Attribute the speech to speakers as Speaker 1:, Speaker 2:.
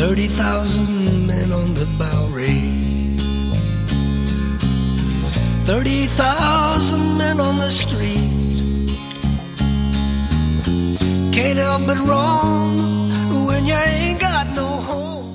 Speaker 1: 30,000 men on the Bowery. 30,000 men on the street. Can't help but wrong when you ain't got no home.